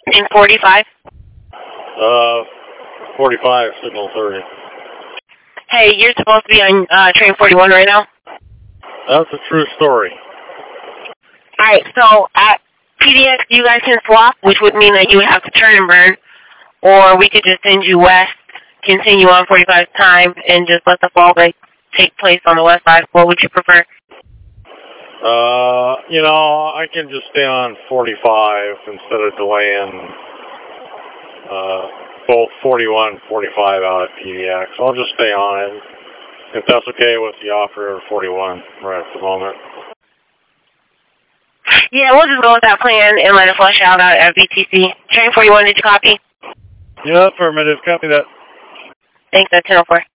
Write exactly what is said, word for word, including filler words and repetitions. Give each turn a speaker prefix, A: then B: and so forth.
A: In forty-five?
B: Uh, forty-five, signal thirty.
A: Hey, you're supposed to be on uh, train forty-one right now?
B: That's a true story.
A: Alright, so at P D X you guys can swap, which would mean that you would have to turn and burn, or we could just send you west, continue on forty-five's time, and just let the fall break take place on the west side. What would you prefer?
B: Uh, you know, I can just stay on forty-five instead of delaying uh, both forty-one and forty-five out at P D X. I'll just stay on it, if that's okay with the operator of forty-one right at the moment.
A: Yeah, we'll just go with that plan and let it flush out at V T C. Train forty-one, did you copy?
B: Yeah, affirmative. Copy that.
A: Thanks, that's ten oh four.